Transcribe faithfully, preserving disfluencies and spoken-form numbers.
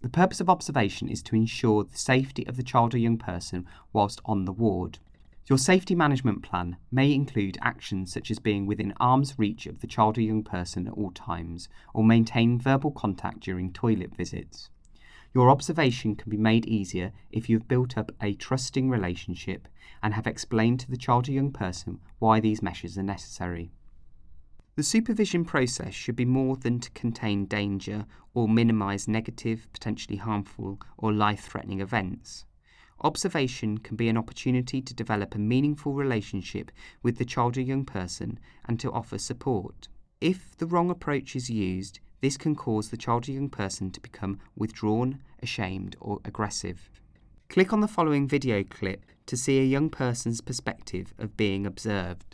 The purpose of observation is to ensure the safety of the child or young person whilst on the ward. Your safety management plan may include actions such as being within arm's reach of the child or young person at all times, or maintaining verbal contact during toilet visits. Your observation can be made easier if you have built up a trusting relationship and have explained to the child or young person why these measures are necessary. The supervision process should be more than to contain danger or minimise negative, potentially harmful or life-threatening events. Observation can be an opportunity to develop a meaningful relationship with the child or young person and to offer support. If the wrong approach is used, this can cause the child or young person to become withdrawn, ashamed or aggressive. Click on the following video clip to see a young person's perspective of being observed.